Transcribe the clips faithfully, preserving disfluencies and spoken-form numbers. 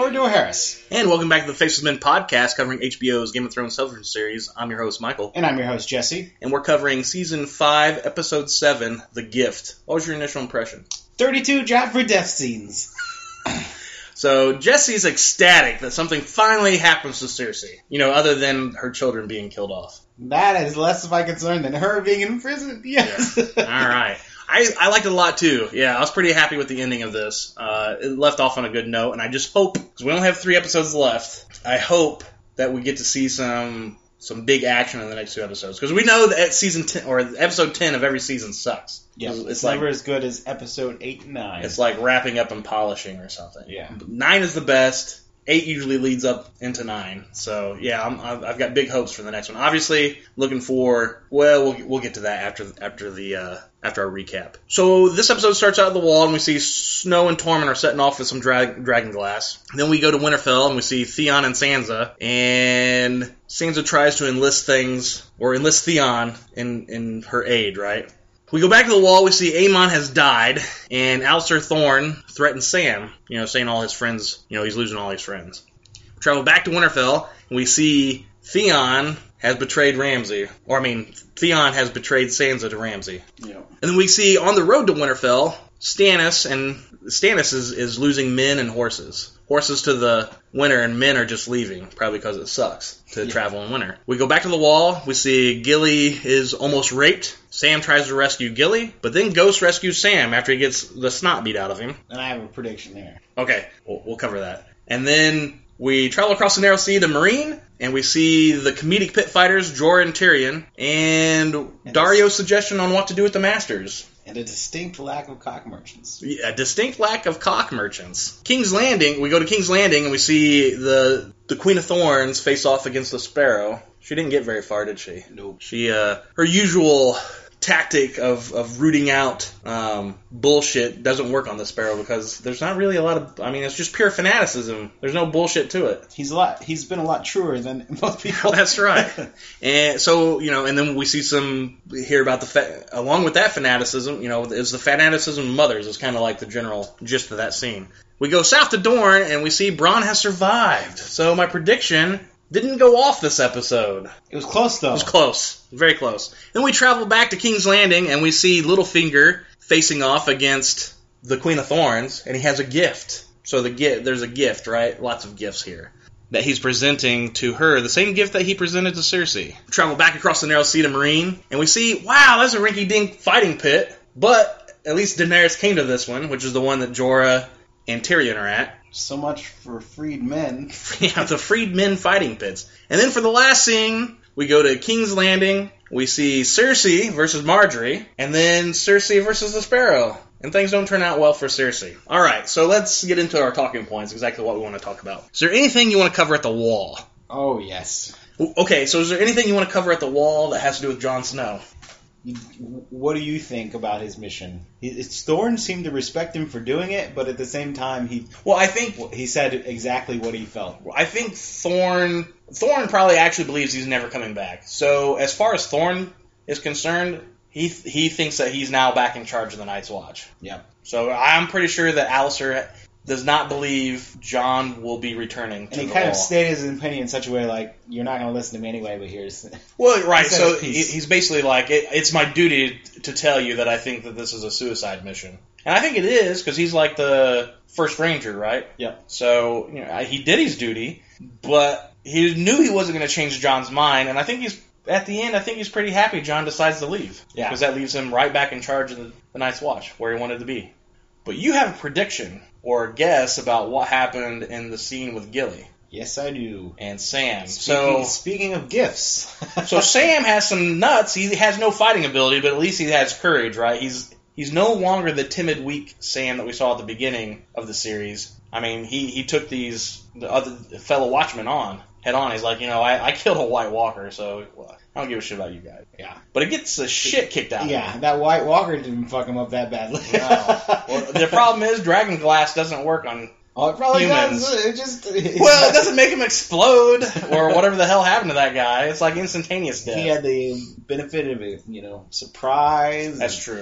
Theodore Harris. And welcome back to the Faceless Men podcast covering H B O's Game of Thrones television series. I'm your host, Michael. And I'm your host, Jesse. And we're covering Season five, Episode seven, The Gift. What was your initial impression? thirty-two Joffrey death scenes. So, Jesse's ecstatic that something finally happens to Cersei. You know, other than her children being killed off. That is less of my concern than her being in prison. Yes. Yeah. All right. I, I liked it a lot, too. Yeah, I was pretty happy with the ending of this. Uh, it left off on a good note, and I just hope, because we only have three episodes left, I hope that we get to see some some big action in the next two episodes. Because we know that season ten, or episode ten of every season sucks. Yeah, it's, it's like, never as good as episode eight and nine. It's like wrapping up and polishing or something. Yeah. Nine is the best. Eight usually leads up into nine. So, yeah, I'm, I've got big hopes for the next one. Obviously, looking for, well, we'll, we'll get to that after after the uh, after our recap. So, this episode starts out at the wall, and we see Snow and Tormund are setting off with some dra- dragon glass. Then we go to Winterfell, and we see Theon and Sansa. And Sansa tries to enlist things, or enlist Theon in, in her aid, right? We go back to the wall, we see Aemon has died, and Alliser Thorne threatens Sam, you know, saying all his friends, you know, he's losing all his friends. We travel back to Winterfell, and we see Theon has betrayed Ramsay. Or, I mean, Theon has betrayed Sansa to Ramsay. Yeah. And then we see on the road to Winterfell, Stannis, and Stannis is, is losing men and horses. Horses to the winter, and men are just leaving, probably because it sucks to yeah. travel in winter. We go back to the wall. We see Gilly is almost raped. Sam tries to rescue Gilly, but then Ghost rescues Sam after he gets the snot beat out of him. And I have a prediction there. Okay, we'll, we'll cover that. And then we travel across the Narrow Sea to Meereen, and we see the comedic pit fighters, Jorah and Tyrion, and, and Daario's suggestion on what to do with the Masters. And a distinct lack of cock merchants. Yeah, a distinct lack of cock merchants. King's Landing, we go to King's Landing and we see the the Queen of Thorns face off against the Sparrow. She didn't get very far, did she? Nope. She, uh, her usual tactic of, of rooting out um, bullshit doesn't work on the Sparrow because there's not really a lot of, I mean, it's just pure fanaticism. There's no bullshit to it. He's a lot, he's been a lot truer than most people. That's right. And so, you know, and then we see some, hear about the, fa- along with that fanaticism, you know, is the fanaticism of mothers is kind of like the general gist of that scene. We go south to Dorne and we see Bronn has survived. So my prediction didn't go off this episode. It was close, though. It was close. Very close. Then we travel back to King's Landing, and we see Littlefinger facing off against the Queen of Thorns, and he has a gift. So the gift, there's a gift, right? Lots of gifts here that he's presenting to her. The same gift that he presented to Cersei. We travel back across the Narrow Sea to Meereen, and we see, wow, that's a rinky-dink fighting pit. But at least Daenerys came to this one, which is the one that Jorah and Tyrion are at. So much for freed men. Yeah, the freed men fighting pits. And then for the last scene, we go to King's Landing. We see Cersei versus Marjorie. And then Cersei versus the Sparrow. And things don't turn out well for Cersei. All right, so let's get into our talking points, exactly what we want to talk about. Is there anything you want to cover at the wall? Oh, yes. Okay, so is there anything you want to cover at the wall that has to do with Jon Snow? What do you think about his mission? Thorne seemed to respect him for doing it, but at the same time, he well, I think he said exactly what he felt. I think Thorne Thorne probably actually believes he's never coming back. So as far as Thorne is concerned, he he thinks that he's now back in charge of the Night's Watch. Yeah. So I'm pretty sure that Alliser does not believe Jon will be returning to And he the kind wall. of stated his opinion in such a way like, you're not going to listen to me anyway, but here's... Well, right, he so he, he's basically like, it, it's my duty to tell you that I think that this is a suicide mission. And I think it is, because he's like the first ranger, right? Yeah. So, you know, he did his duty, but he knew he wasn't going to change Jon's mind, and I think he's, at the end, I think he's pretty happy Jon decides to leave. Yeah. Because that leaves him right back in charge of the, the Night's Watch, where he wanted to be. But you have a prediction or a guess about what happened in the scene with Gilly. Yes, I do. And Sam. Speaking, so speaking of gifts. So Sam has some nuts. He has no fighting ability, but at least he has courage, right? He's he's no longer the timid, weak Sam that we saw at the beginning of the series. I mean, he, he took these the other fellow Watchmen on head on. He's like, you know, I, I killed a White Walker, so well, I don't give a shit about you guys. Yeah. But it gets the shit kicked out of him. Yeah, that White Walker didn't fuck him up that badly. No. Well, the problem is dragon glass doesn't work on oh, it probably humans. does. It just Well, it doesn't make him explode or whatever the hell happened to that guy. It's like instantaneous death. He had the benefit of a, you know, surprise. That's true.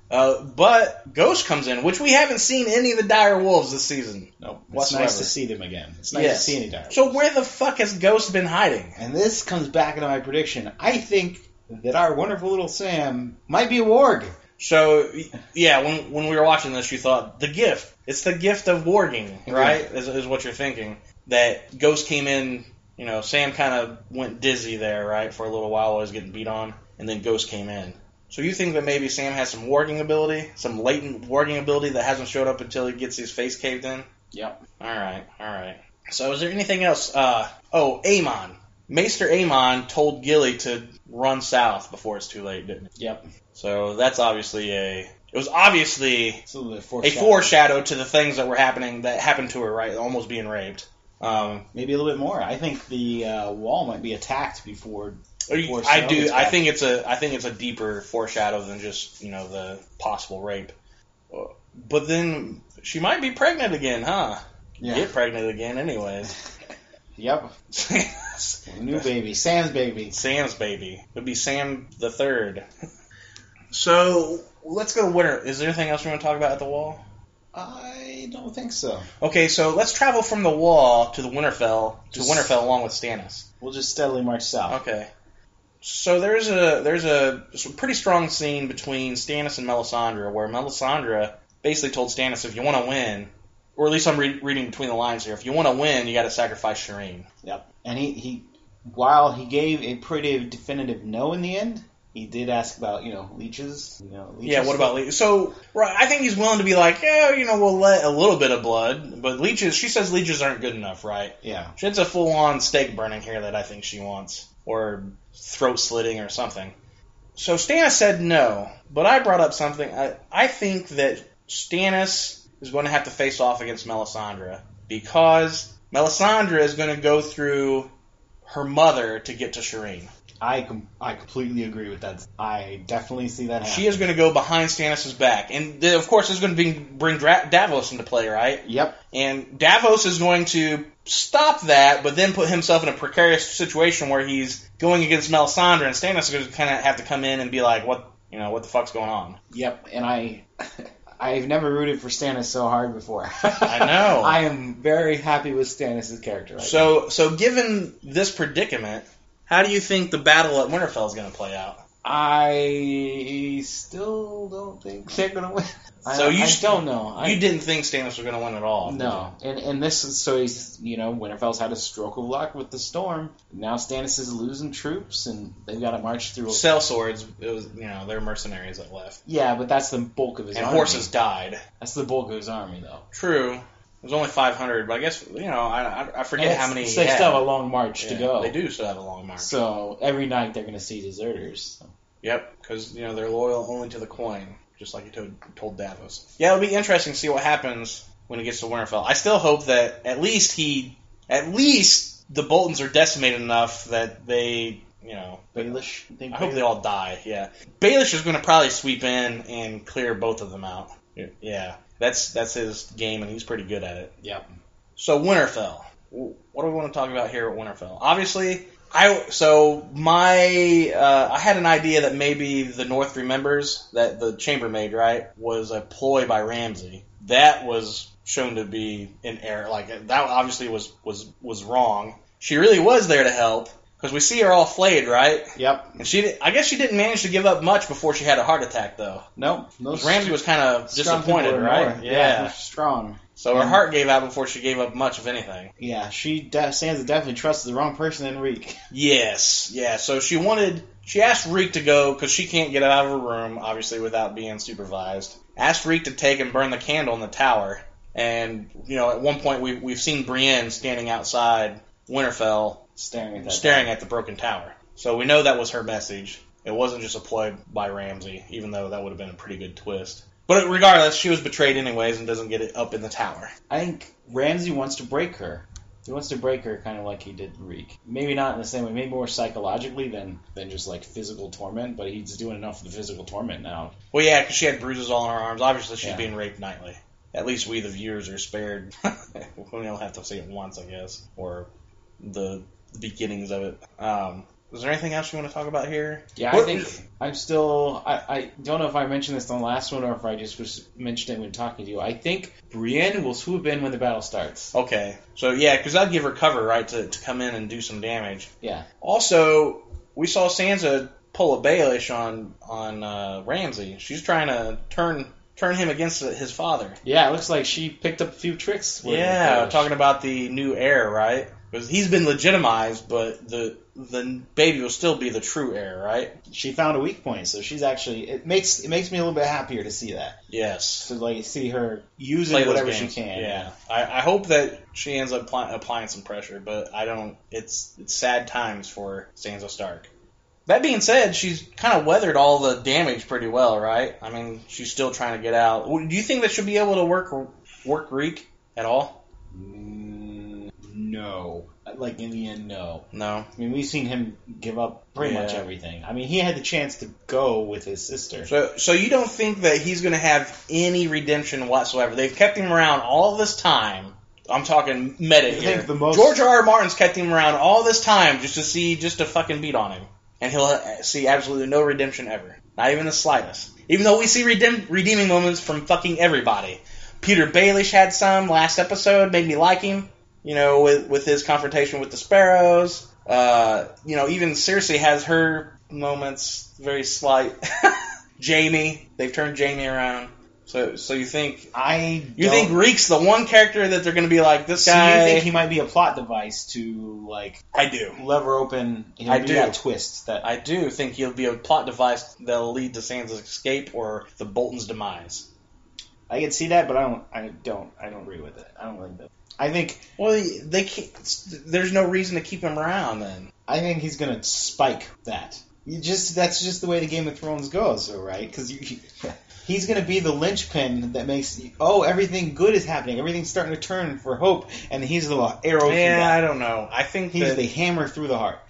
Uh, but Ghost comes in, which we haven't seen any of the dire wolves this season. Nope. It's Whatsoever. nice to see them again. It's nice Yes. to see any dire So wolves. where the fuck has Ghost been hiding? And this comes back into my prediction. I think that our wonderful little Sam might be a warg. So, yeah, when when we were watching this, you thought, the gift. It's the gift of warging, right? Is, is what you're thinking. That Ghost came in, you know, Sam kind of went dizzy there, right, for a little while while he was getting beat on, and then Ghost came in. So you think that maybe Sam has some warging ability, some latent warging ability that hasn't showed up until he gets his face caved in? Yep. Alright, alright. So is there anything else? Uh, oh, Amon. Maester Amon told Gilly to run south before it's too late, didn't he? Yep. So that's obviously a... It was obviously It's a, little a foreshadow. foreshadow to the things that were happening, that happened to her, right? Almost being raped. Um, Maybe a little bit more. I think the uh, wall might be attacked before... before I Snow do. gets I back. think it's a. I think it's a deeper foreshadow than just, you know, the possible rape. But then she might be pregnant again, huh? Yeah. Get pregnant again, anyways. Yep. New baby. Sam's baby. Sam's baby. It'd be Sam the Third. So let's go to winter. Is there anything else you want to talk about at the wall? I don't think so. Okay, so let's travel from the wall to the Winterfell to Just- Winterfell along with Stannis. We'll just steadily march south. Okay. So there's a there's a pretty strong scene between Stannis and Melisandre where Melisandre basically told Stannis, if you want to win, or at least I'm re- reading between the lines here, if you want to win, you got to sacrifice Shireen. Yep. And he, he, while he gave a pretty definitive no in the end, he did ask about, you know, leeches. You know, leeches Yeah, what about leeches? So, right, I think he's willing to be like, yeah, you know, we'll let a little bit of blood, but leeches, she says leeches aren't good enough, right? Yeah. It's a full-on steak burning here that I think she wants, or throat slitting or something. So Stannis said no, but I brought up something. I, I think that Stannis is going to have to face off against Melisandre, because Melisandre is going to go through her mother to get to Shireen. I com- I completely agree with that. I definitely see that happen. She is going to go behind Stannis' back. And, the, of course, this is going to be, bring Dra- Davos into play, right? Yep. And Davos is going to stop that, but then put himself in a precarious situation where he's going against Melisandre, and Stannis is going to kind of have to come in and be like, what, you know, what the fuck's going on? Yep. And I... I've never rooted for Stannis so hard before. I know. I am very happy with Stannis' character right now. So, so given this predicament, how do you think the battle at Winterfell is going to play out? I still don't think they're going to win. So I, you I st- don't know. I, You didn't think Stannis was going to win at all? No. And and this is, so he's, you know, Winterfell's had a stroke of luck with the storm. Now Stannis is losing troops, and they've got to march through. Cell swords, it was, you know, they're mercenaries that left. Yeah, but that's the bulk of his And army. horses died. That's the bulk of his army, though. True. It was only five hundred, but I guess, you know, I, I, I forget And how it's- many so he they had. still have a long march to Yeah, go. They do still have a long march. So every night they're going to see deserters. So. Yep, because, you know, they're loyal only to the coin, just like he told, told Davos. Yeah, it'll be interesting to see what happens when he gets to Winterfell. I still hope that at least he, at least the Boltons are decimated enough that they, you know, Baelish? I, think I hope they all die, yeah. Baelish is going to probably sweep in and clear both of them out. Yeah, that's that's his game, and he's pretty good at it. Yep. So Winterfell. What do we want to talk about here at Winterfell? Obviously, I so my uh, I had an idea that maybe the North remembers that the chambermaid, right, was a ploy by Ramsay. That was shown to be an error. Like that obviously was was was wrong. She really was there to help. Because we see her all flayed, right? Yep. And she, I guess she didn't manage to give up much before she had a heart attack, though. Nope. Those Ramsay was kind of strong disappointed, people are right? more- Yeah. yeah, they're strong. So her And- heart gave out before she gave up much of anything. Yeah, she de- Sansa definitely trusted the wrong person in Reek. Yes, yeah. So she wanted, she asked Reek to go because she can't get out of her room, obviously, without being supervised. Asked Reek to take and burn the candle in the tower. And, you know, at one point we, we've seen Brienne standing outside Winterfell Staring at that. staring at the broken tower. So we know that was her message. It wasn't just a ploy by Ramsay, even though that would have been a pretty good twist. But regardless, she was betrayed anyways and doesn't get it up in the tower. I think Ramsay wants to break her. He wants to break her kind of like he did Reek. Maybe not in the same way, maybe more psychologically than, than just like physical torment, but he's doing enough of the physical torment now. Well, yeah, because she had bruises all on her arms. Obviously, she's Yeah. being raped nightly. At least we, the viewers, are spared. We don't have to see it once, I guess, or the, the beginnings of it. Um, is there anything else you want to talk about here? Yeah, What- I think I'm still. I, I don't know if I mentioned this on the last one or if I just was mentioned it when talking to you. I think Brienne will swoop in when the battle starts. Okay, so yeah, because that'd give her cover, right, to, to come in and do some damage. Yeah. Also, we saw Sansa pull a Baelish on on uh, Ramsay. She's trying to turn turn him against his father. Yeah, it looks like she picked up a few tricks. with Yeah, Baelish. talking about the new heir, right? Because he's been legitimized, but the the baby will still be the true heir, right? She found a weak point, so she's actually. It makes it makes me a little bit happier to see that. Yes. To like see her using Play those whatever she games. can. Yeah, I, I hope that she ends up apply, applying some pressure, but I don't. It's it's sad times for Sansa Stark. That being said, she's kind of weathered all the damage pretty well, right? I mean, she's still trying to get out. Do you think that she'll be able to work work Reek at all? Mm, no. Like in the end, no. No. I mean, we've seen him give up pretty Yeah. much everything. I mean, he had the chance to go with his sister. So, so you don't think that he's going to have any redemption whatsoever? They've kept him around all this time. I'm talking meta I here. think the most- George R. R. Martin's kept him around all this time just to see, just to fucking beat on him, and he'll see absolutely no redemption ever, not even the slightest. Even though we see redeem, redeeming moments from fucking everybody. Peter Baelish had some last episode, made me like him. You know, with with his confrontation with the Sparrows. Uh, you know, even Cersei has her moments, very slight. Jamie, they've turned Jamie around. So, so you think I you don't- think Reek's the one character that they're going to be like this So guy? you think he might be a plot device to like I do. lever open? He'll I do do. that twist. That I do think he'll be a plot device that'll lead to Sansa's escape or the Bolton's demise. I can see that, but I don't. I don't. I don't agree with it. I don't like that. I think. Well, they can't, there's no reason to keep him around then. I think he's gonna spike that. You just that's just the way the Game of Thrones goes, though, right? Because you, he's gonna be the linchpin that makes oh everything good is happening, everything's starting to turn for hope, and he's the arrow. through Yeah, the- I don't know. I think he's that the hammer through the heart.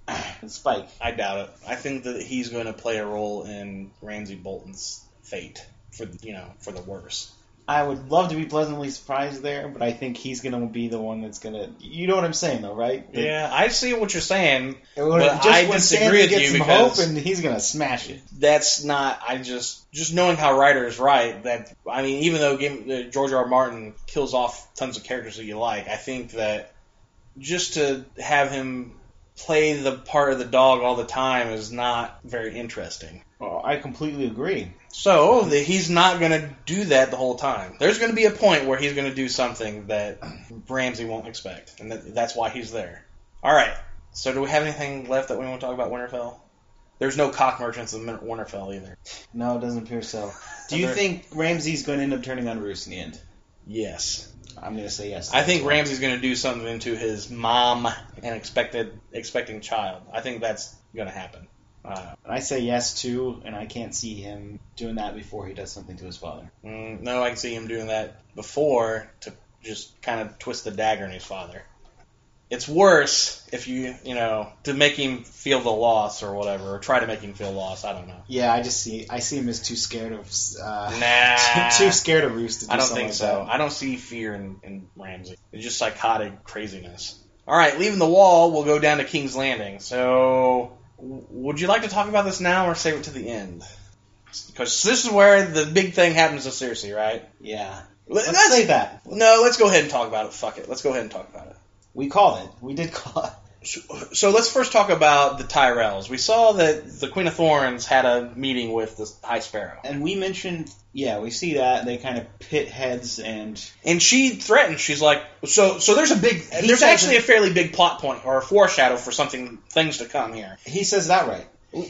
Spike. I doubt it. I think that he's going to play a role in Ramsay Bolton's fate for you know for the worse. I would love to be pleasantly surprised there, but I think he's gonna be the one that's gonna. You know what I'm saying, though, right? That- Yeah, I see what you're saying, When, but just I when disagree Sansa with gets you some because hope, and he's gonna smash it. that's not. I just just knowing how writers write that. I mean, even though Game, uh, George R. R. Martin kills off tons of characters that you like, I think that just to have him play the part of the dog all the time is not very interesting. Well, I completely agree. So the, he's not going to do that the whole time. There's going to be a point where he's going to do something that Ramsay won't expect, and that, that's why he's there. All right. So do we have anything left that we want to talk about Winterfell? There's no cock merchants in Winterfell either. No, it doesn't appear so. Do you Other- think Ramsay's going to end up turning on Roose in the end? Yes. I'm going to say yes. I think Ramsay's going to do something to his mom and expected expecting child. I think that's going to happen. Uh, I say yes too, and I can't see him doing that before he does something to his father. mm, no, I can see him doing that before to just kind of twist the dagger in his father. It's worse if you, you know, to make him feel the loss or whatever, or try to make him feel lost. I don't know. Yeah, I just see I see him as too scared of uh, Nah. too, too scared of Roose to do I don't something think like so. that. I don't see fear in, in Ramsay. It's just psychotic craziness. All right, leaving the wall, we'll go down to King's Landing. So, w- would you like to talk about this now or save it to the end? Because this is where the big thing happens to Cersei, right? Yeah. Let- Let's say that. No, let's go ahead and talk about it. Fuck it. Let's go ahead and talk about it. We called it. We did call it. So, so let's first talk about the Tyrells. We saw that the Queen of Thorns had a meeting with the High Sparrow. And we mentioned, yeah, we see that. They kind of pit heads and... And she threatened. She's like, so so there's a big, there's says actually it- a fairly big plot point or a foreshadow for something, things to come here. He says that right.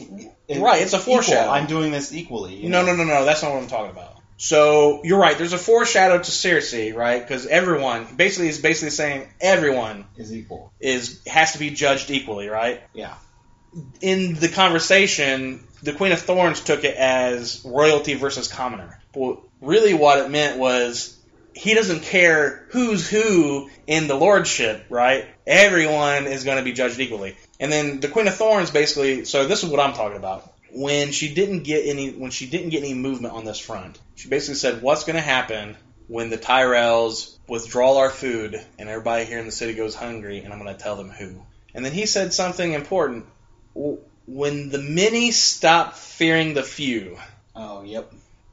Right, it's a foreshadow. Equal. I'm doing this equally. you No, know? no, no, no, that's not what I'm talking about. So you're right. There's a foreshadow to Cersei, right? Because everyone basically is basically saying everyone Is equal. is has to be judged equally, right? Yeah. In the conversation, the Queen of Thorns took it as royalty versus commoner. But really, what it meant was he doesn't care who's who in the lordship, right? Everyone is going to be judged equally. And then the Queen of Thorns basically. So this is what I'm talking about. When she didn't get any, when she didn't get any movement on this front, she basically said, "What's going to happen when the Tyrells withdraw our food and everybody here in the city goes hungry? And I'm going to tell them who." And then he said something important. when the many stop fearing the few. Oh, yep.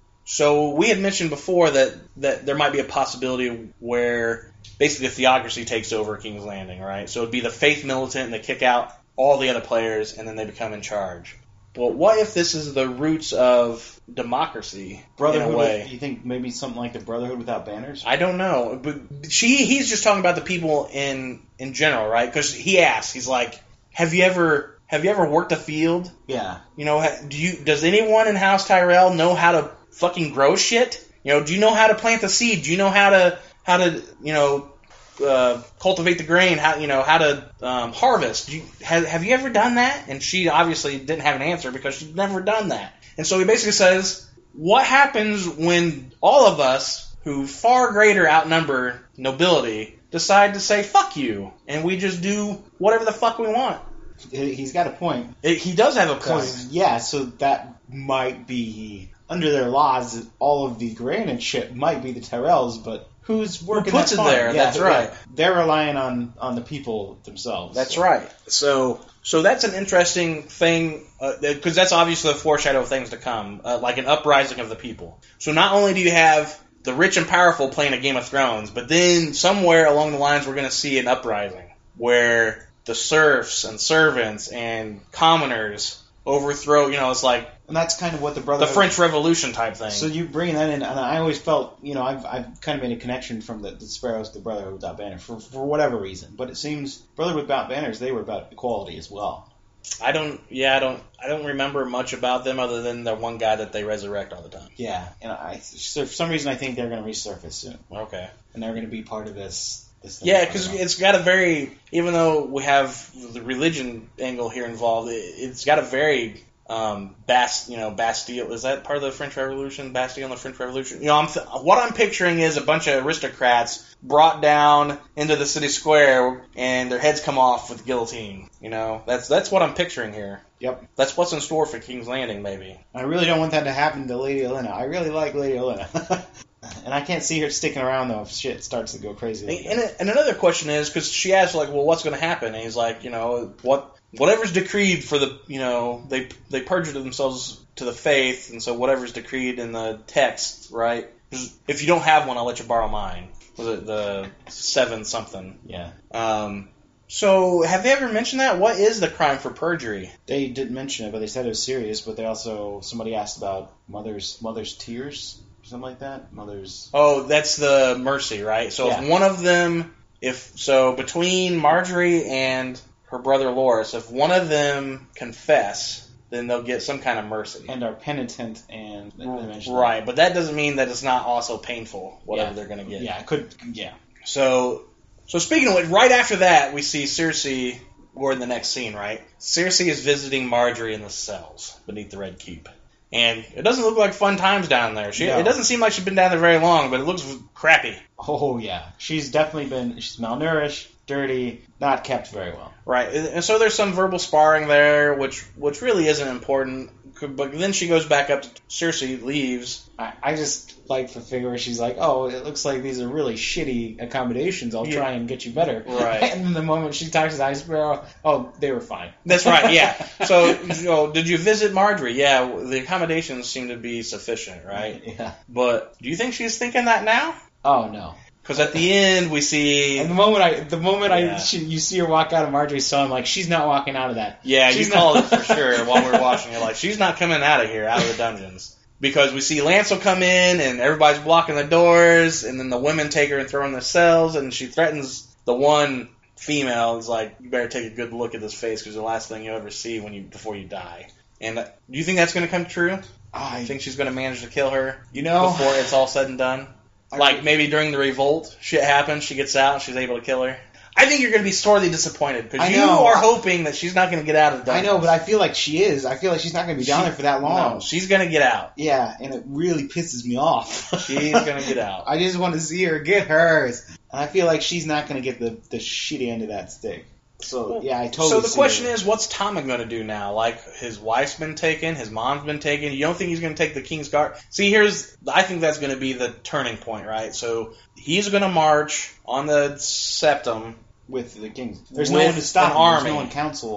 So we had mentioned before that, that there might be a possibility where basically a theocracy takes over King's Landing, right? So it'd be the faith militant and they kick out all the other players and then they become in charge. Well, what if this is the roots of democracy Brotherhood, in a way? You think maybe something like the Brotherhood without banners? I don't know. But she, he's just talking about the people in, in general, right? Because he asks, he's like, have you ever... Have you ever worked a field? Yeah. You know, do you? Does anyone in House Tyrell know how to fucking grow shit? You know, do you know how to plant the seed? Do you know how to how to you know uh, cultivate the grain? How you know how to um, harvest? Do you, have, have you ever done that? And she obviously didn't have an answer because she'd never done that. And so he basically says, what happens when all of us, who far greater outnumber nobility, decide to say fuck you, and we just do whatever the fuck we want? He's got a point. It, he does have a point. Yeah, so that might be, under their laws, all of the grain and shit might be the Tyrells, but who's working Who puts that it farm? there? Yeah, That's right. They're relying on, on the people themselves. That's so. right. So so that's an interesting thing, because uh, that's obviously a foreshadow of things to come, uh, like an uprising of the people. So not only do you have the rich and powerful playing a Game of Thrones, but then somewhere along the lines we're going to see an uprising where the serfs and servants and commoners overthrow, you know, it's like And that's kind of what the the Brotherhood... French Revolution type thing. So you bring that in, and I always felt, you know, I've I've kind of made a connection from the, the Sparrows to the Brotherhood Without Banners for, for whatever reason. But it seems Brotherhood Without Banners, they were about equality as well. I don't, yeah, I don't, I don't remember much about them other than the one guy that they resurrect all the time. Yeah, and I so for some reason I think they're going to resurface soon. Okay. And they're going to be part of this... this thing Yeah, going because on. it's got a very, even though we have the religion angle here involved, it, it's got a very um, Bast, you know, Bastille. Is that part of the French Revolution? Bastille and the French Revolution. You know, I'm th- what I'm picturing is a bunch of aristocrats brought down into the city square, and their heads come off with guillotine. You know, that's that's what I'm picturing here. Yep. That's what's in store for King's Landing, maybe. I really don't want that to happen to Lady Olenna. I really like Lady Olenna. And I can't see her sticking around, though, if shit starts to go crazy. Like And, and, and another question is, because she asked, like, well, what's going to happen? And he's like, you know, what whatever's decreed for the, you know, they they perjured themselves to the faith, and so whatever's decreed in the text, right? If you don't have one, I'll let you borrow mine. Was it the seven something? Yeah. Um, so, have they ever mentioned that? What is the crime for perjury? They didn't mention it, but they said it was serious. But they also, somebody asked about mother's mother's tears, something like that. Mother's. Oh, that's the mercy, right? So Yeah. if one of them, if so, between Marjorie and her brother Loras, if one of them confess, then they'll get some kind of mercy. And are penitent, and they mentioned that. Right, but that doesn't mean that it's not also painful, whatever Yeah. they're going to get. Yeah, it could. Yeah. So, so speaking of which, right after that, we see Cersei. We're in the next scene, right? Cersei is visiting Marjorie in the cells beneath the Red Keep. And it doesn't look like fun times down there. She, No. It doesn't seem like she's been down there very long, but it looks crappy. Oh yeah, she's definitely been. She's malnourished, dirty, not kept very well. Right, and so there's some verbal sparring there, which which really isn't important. But then she goes back up to Cersei, leaves. I, I just like the figure where she's like, oh, it looks like these are really shitty accommodations. I'll Yeah. try and get you better. Right. And then the moment she talks to Ice Sparrow, oh, they were fine. That's right, yeah. So, you know, did you visit Marjorie? Yeah, the accommodations seem to be sufficient, right? Yeah. But do you think she's thinking that now? Oh no. Because at the end we see. And the moment I, the moment Yeah. I, she, you see her walk out of Marjorie's cell, I'm like, she's not walking out of that. Yeah, she's you called not- it for sure while we were watching it. Like, she's not coming out of here, out of the dungeons. Because we see Lancel come in, and everybody's blocking the doors, and then the women take her and throw her in the cells, and she threatens the one female. Is like, you better take a good look at this face, because the last thing you'll ever see when you before you die. And uh, do you think that's going to come true? I I think she's going to manage to kill her You know, before it's all said and done? I Like, re- maybe during the revolt, shit happens, she gets out, she's able to kill her. I think you're going to be sorely disappointed, because I you know. are hoping that she's not going to get out of the I dungeons. know, but I feel like she is. I feel like she's not going to be down She- there for that long. No, she's going to get out. Yeah, and it really pisses me off. She's going to get out. I just want to see her get hers. And I feel like she's not going to get the, the shitty end of that stick. So, yeah, I totally So the see question her. is, what's Tommen going to do now? Like, his wife's been taken, his mom's been taken. You don't think he's going to take the King's Guard? See, here's, I think that's going to be the turning point, right? So he's going to march on the Septum. With the kings. There's With no one to stop an him. There's army. no one council.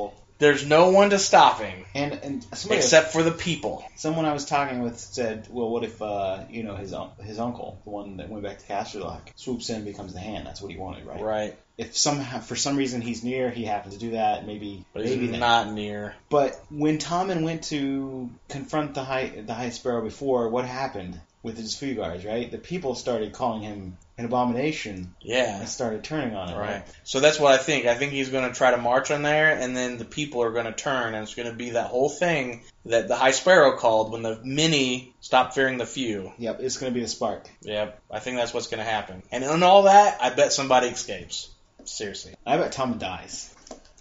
There's no one to stop him. And and somebody except was, for the people. Someone I was talking with said, well, what if, uh, you know, his his uncle, the one that went back to Castle Rock, swoops in and becomes the Hand? That's what he wanted, right? Right. If somehow, for some reason he's near, he happens to do that, maybe... But maybe he's then. not near. But when Tommen went to confront the High, the High Sparrow before, what happened with his food guards, right? The people started calling him an abomination. Yeah. And started turning on him. Right. right? So that's what I think. I think he's going to try to march on there, and then the people are going to turn, and it's going to be that whole thing that the High Sparrow called when the many stopped fearing the few. Yep, it's going to be the spark. Yep, I think that's what's going to happen. And in all that, I bet somebody escapes. Seriously. I bet Tommen dies.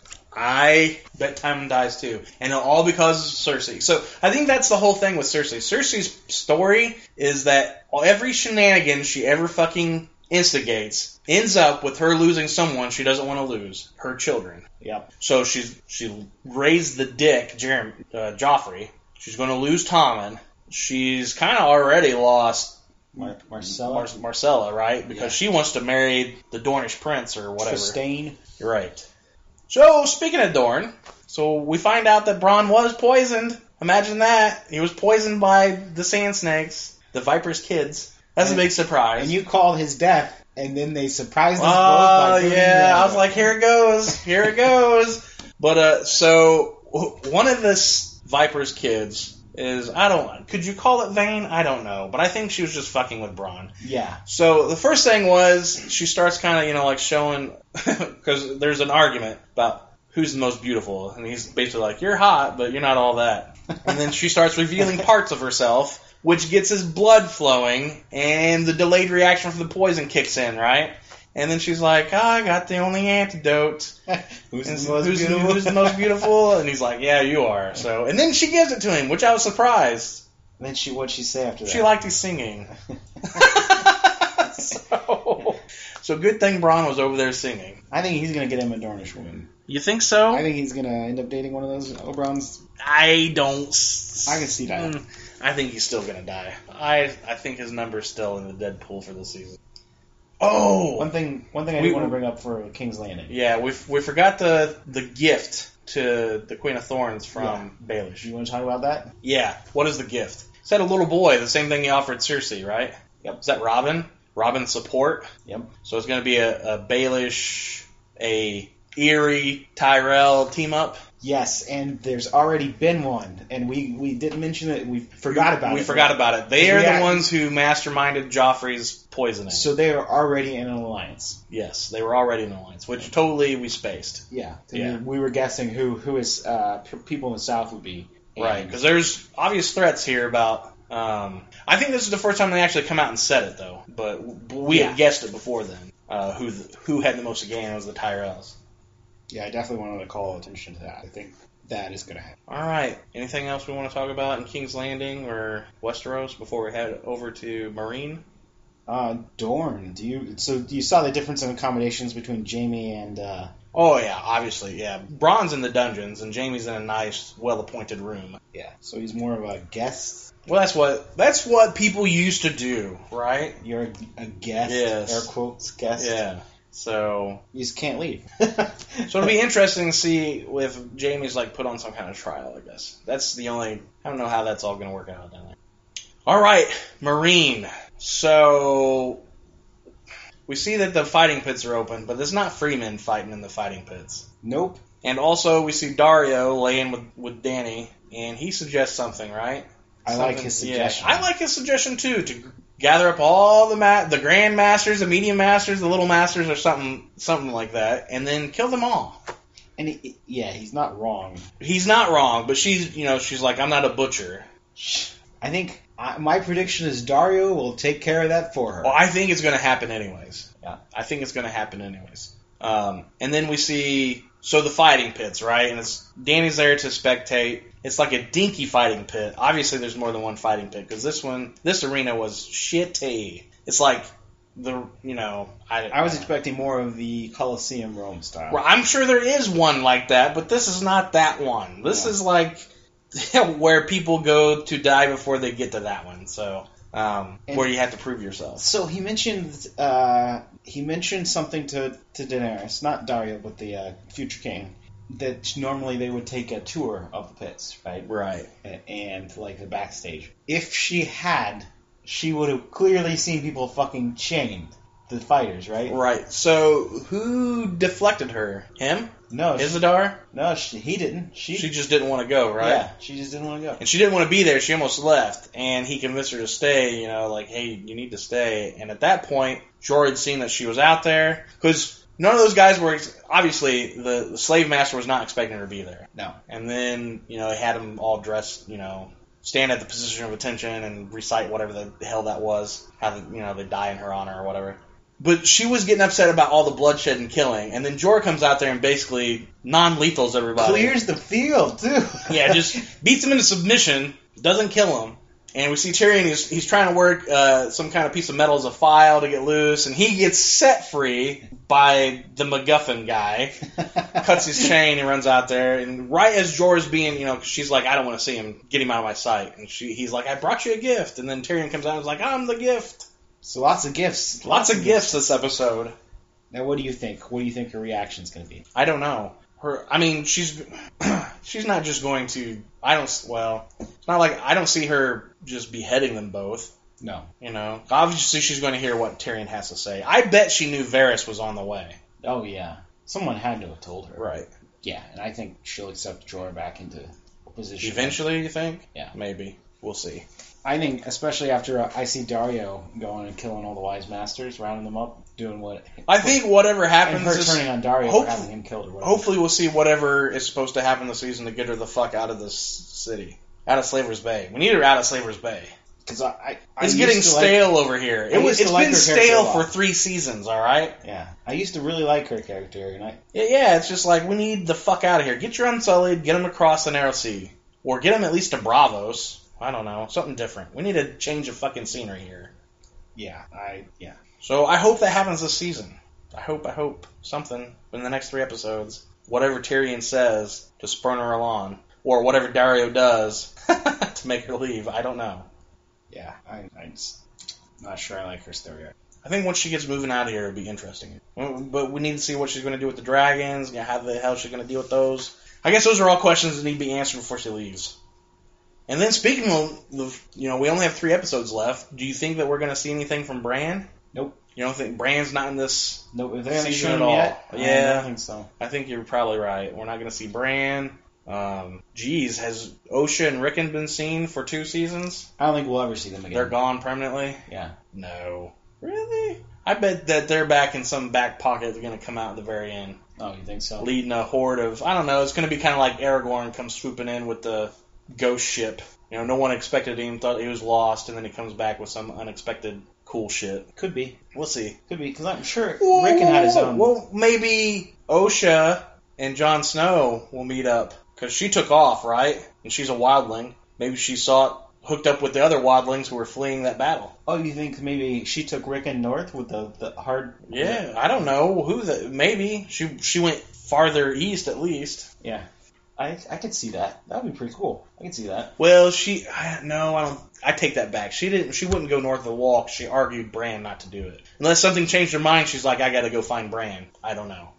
I bet Tommen dies too. And all because of Cersei. So I think that's the whole thing with Cersei. Cersei's story is that every shenanigan she ever fucking instigates ends up with her losing someone she doesn't want to lose. Her children. Yep. So she's she raised the dick, Jeremy, uh, Joffrey. She's going to lose Tommen. She's kind of already lost Mar- Marcella? Mar- Marcella, right? Because Yeah. she wants to marry the Dornish prince or whatever. Trystane. You're right. So, speaking of Dorne, so we find out that Bronn was poisoned. Imagine that. He was poisoned by the Sand Snakes, the Viper's kids. That's and, a big surprise. And you called his death, and then they surprised us oh, both by bringing yeah. him I was out. like, here it goes. Here it goes. But, uh, so, one of this Viper's kids is, I don't, could you call it Vayne? I don't know. But I think she was just fucking with Bronn. Yeah. So the first thing was, she starts kind of, you know, like showing, because there's an argument about who's the most beautiful. And he's basically like, you're hot, but you're not all that. And then she starts revealing parts of herself, which gets his blood flowing, and the delayed reaction from the poison kicks in, right? And then she's like, oh, I got the only antidote. who's, And the most who's, beautiful? who's the most beautiful? And he's like, yeah, you are. So, and then she gives it to him, which I was surprised. And then she, what'd she say after that? She liked his singing. so, so good thing Bronn was over there singing. I think he's going to get him a Dornish woman. You think so? I think he's going to end up dating one of those Oberons. I don't. S- I can see that. Mm, I think he's still going to die. I I think his number's still in the dead pool for this season. Oh! One thing One thing I We- do want to bring up for King's Landing. Yeah, we we forgot the the gift to the Queen of Thorns from Yeah. Baelish. You want to talk about that? Yeah, what is the gift? He said a little boy, the same thing he offered Cersei, right? Yep. Is that Robin? Robin's support? Yep. So it's going to be a, a Baelish, a Eerie, Tyrell team up? Yes, and there's already been one, and we, we didn't mention it. We forgot about we it. We forgot about it. They We are the act- ones who masterminded Joffrey's poisoning. So they are already in an alliance. Yes, they were already in an alliance, which totally we spaced. Yeah. Yeah. We were guessing who who his uh, p- people in the South would be. And Right, because there's obvious threats here about... Um, I think this is the first time they actually come out and said it, though. But we Yeah. had guessed it before then. Uh, who the, who had the most to gain was the Tyrells. Yeah, I definitely wanted to call attention to that. I think that is going to happen. All right. Anything else we want to talk about in King's Landing or Westeros before we head over to Marine? Uh, Dorne, do you so you saw the difference in accommodations between Jamie and uh, Oh, yeah, obviously, yeah. Bronn's in the dungeons, and Jamie's in a nice, well-appointed room. yeah, so he's more of a guest. Well, that's what that's what people used to do, right? You're a, a guest, Yes. air quotes, guest. Yeah. So, You just can't leave. so it'll be interesting to see if Jamie's like put on some kind of trial. I guess that's the only. I don't know how that's all going to work out down there. All right, Marine. So we see that the fighting pits are open, but there's not free men fighting in the fighting pits. Nope. And also we see Dario laying with with Dany, and he suggests something, right? I like his Something- suggestion. Yeah, I like his suggestion too, to gather up all the ma- the grand masters, the medium masters, the little masters, or something something like that, and then kill them all. And he, yeah, he's not wrong. He's not wrong, but she's you know she's like, I'm not a butcher. I think I, my prediction is Dario will take care of that for her. Well, I think it's going to happen anyways. Yeah. I think it's going to happen anyways. Um, and then we see so the fighting pits, right? And it's Danny's there to spectate. It's like a dinky fighting pit. Obviously, there's more than one fighting pit because this one, this arena was shitty. It's like the, you know, I. I was expecting more of the Colosseum Rome style. Well, I'm sure there is one like that, but this is not that one. This Yeah. is like where people go to die before they get to that one. So, um, And- where you have to prove yourself. So he mentioned uh, he mentioned something to, to Daenerys, not Dario, but the uh, future king. that normally they would take a tour of the pits, right? Right. And like the backstage. If she had, she would have clearly seen people fucking chained, the fighters, right? Right. So who deflected her? Him? No, she, Isadar? no, she, he didn't. She, She just didn't want to go, right? yeah, she just didn't want to go. And she didn't want to be there. She almost left. And he convinced her to stay, you know, like, hey, you need to stay. And at that point, Jorah had seen that she was out there. Because none of those guys were, obviously, the, the slave master was not expecting her to be there. No. And then, you know, they had them all dressed, you know, stand at the position of attention and recite whatever the hell that was. How, the, you know, they die in her honor or whatever. But she was getting upset about all the bloodshed and killing. And then Jorah comes out there and basically non-lethals everybody. Clears the field, too. Yeah, just beats him into submission, doesn't kill him. And we see Tyrion, he's, he's trying to work uh, some kind of piece of metal as a file to get loose, and he gets set free by the MacGuffin guy. Cuts his chain, he runs out there, and right as Jorah's being, you know, 'cause she's like, I don't want to see him, get him out of my sight. And she, he's like, I brought you a gift. And then Tyrion comes out and is like, I'm the gift. So lots of gifts. Lots of gifts this episode. Now, what do you think? What do you think her reaction's going to be? I don't know. Her, I mean, she's she's not just going to. I don't. Well, it's not like I don't see her just beheading them both. No. You know, obviously she's going to hear what Tyrion has to say. I bet she knew Varys was on the way. Oh yeah, someone had to have told her. Right. Yeah, and I think she'll accept Jorah back into position. Eventually, you think? Yeah. Maybe. We'll see. I think, especially after uh, I see Dario going and killing all the wise masters, rounding them up, doing what... I think whatever happens and her is... turning on Dario hope- for having him killed or whatever. Hopefully we'll see whatever is supposed to happen this season to get her the fuck out of this city. Out of Slaver's Bay. We need her out of Slaver's Bay. Because I, I, I It's used getting to stale like, over here. I It was, used to it's like been her character stale a lot. for three seasons, alright? Yeah. I used to really like her character, and I... Yeah, yeah, it's just like, we need the fuck out of here. Get your Unsullied, get them across the Narrow Sea. Or get them at least to Bravos. I don't know, something different. We need a change of fucking scenery here. Yeah, I... Yeah. So I hope that happens this season. I hope, I hope something in the next three episodes. Whatever Tyrion says to spurn her along. Or whatever Dario does to make her leave. I don't know. Yeah, I, I'm just not sure I like her story. I think once she gets moving out of here, it'll be interesting. But we need to see what she's going to do with the dragons. How the hell she's going to deal with those. I guess those are all questions that need to be answered before she leaves. And then speaking of, you know, we only have three episodes left. Do you think that we're going to see anything from Bran? Nope. You don't think Bran's not in this Nope, if they haven't season shown at him all? yet, Yeah. I don't think so. I think you're probably right. We're not going to see Bran. Um, geez, has Osha and Rickon been seen for two seasons? I don't think we'll ever see them again. They're gone permanently? Yeah. No. Really? I bet that they're back in some back pocket. They're going to come out at the very end. Oh, you think so? Leading a horde of, I don't know, it's going to be kind of like Aragorn comes swooping in with the ghost ship. You know, no one expected him, thought he was lost, and then he comes back with some unexpected cool shit. Could be. We'll see. Could be, because I'm sure Whoa, Rickon had his own... Well, maybe Osha and Jon Snow will meet up. Because she took off, right? And she's a wildling. Maybe she saw it hooked up with the other wildlings who were fleeing that battle. Oh, you think maybe she took Rickon north with the, the hard... Yeah, I don't know. Who the... Maybe. She she went farther east, at least. Yeah. I I could see that. That would be pretty cool. I could see that. Well, she... I, no, I don't... I take that back. She didn't. She wouldn't go north of the wall 'cause she argued Bran not to do it. Unless something changed her mind, she's like, I gotta go find Bran. I don't know.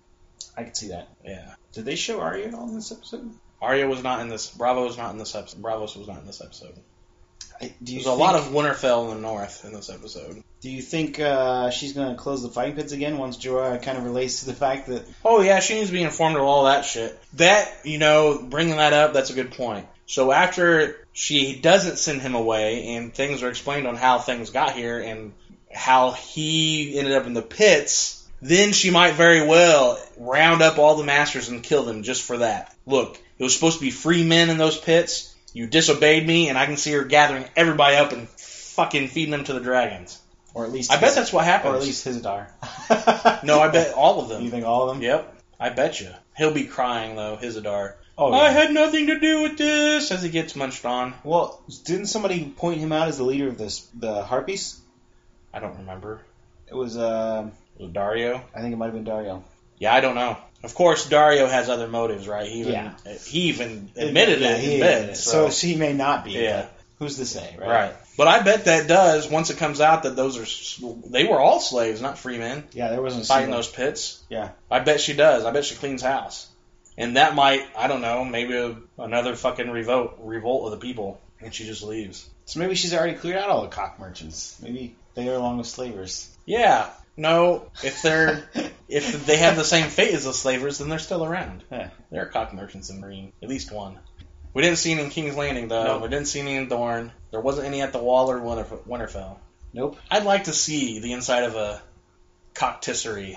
I could see that. Yeah. Did they show Arya at all in this episode? Arya was not in this. Bravo was not in this episode. Bravos was not in this episode. I, do you There's a think, lot of Winterfell in the north in this episode. Do you think uh, she's going to close the fighting pits again once Jorah kind of relates to the fact that... Oh, yeah, she needs to be informed of all that shit. That, you know, bringing that up, that's a good point. So after she doesn't send him away and things are explained on how things got here and how he ended up in the pits, then she might very well round up all the masters and kill them just for that. Look, it was supposed to be free men in those pits. You disobeyed me, and I can see her gathering everybody up and fucking feeding them to the dragons. Or at least... I bet that's what happens. Or at least Hizdahr. No, I bet all of them. You think all of them? Yep. I bet you. He'll be crying, though, Hizdahr. Oh, yeah. I had nothing to do with this, as he gets munched on. Well, didn't somebody point him out as the leader of this, the Harpies? I don't remember. It was, uh... Was it Dario? I think it might have been Dario. Yeah, I don't know. Of course, Dario has other motives, right? He even, Yeah. He even admitted yeah, it he in bed. admitted it. So. So she may not be. Yeah. But who's to say, right? Right. But I bet that does, once it comes out that those are... They were all slaves, not free men. Yeah, there wasn't... Fighting those pits. Yeah. I bet she does. I bet she cleans house. And that might, I don't know, maybe a, another fucking revolt, revolt of the people. And she just leaves. So maybe she's already cleared out all the cock merchants. Maybe they are along with slavers. Yeah. No, if they're if they have the same fate as the slavers, then they're still around. Huh. There are cock merchants in Marine. At least one. We didn't see any in King's Landing, though. Nope. We didn't see any in Dorne. There wasn't any at the Wall or Winter- Winterfell. Nope. I'd like to see the inside of a cocktisserie.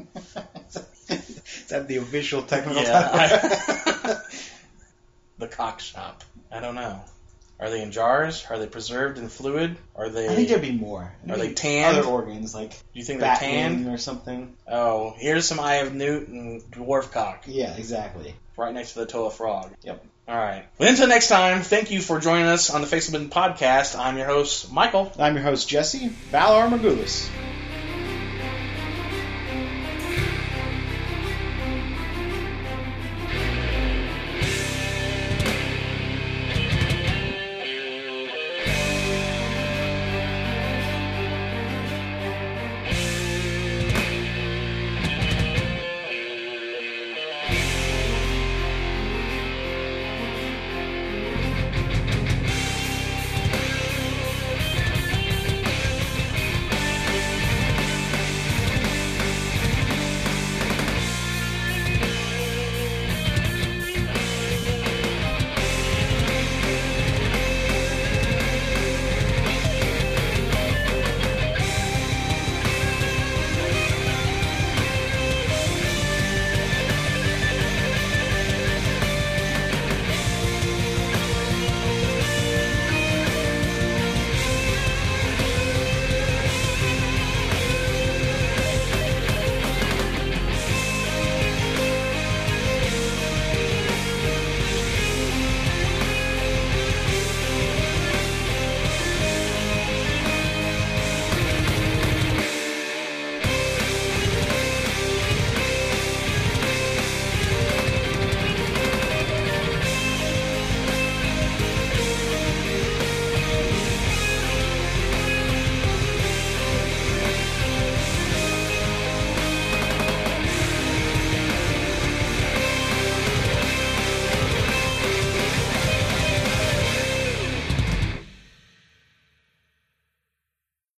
Is that the official technical Yeah, title? The cock shop. I don't know. Are they in jars? Are they preserved in fluid? Are they? I think there'd be more. Are they Maybe tanned? Other organs, like Do you think they're Batman tanned? or something. Oh, here's some Eye of Newt and dwarf cock. Yeah, exactly. Right next to the toe of frog. Yep. All right. Well, until next time, thank you for joining us on the Face of Bin podcast. I'm your host, Michael. I'm your host, Jesse. Valar Morghulis.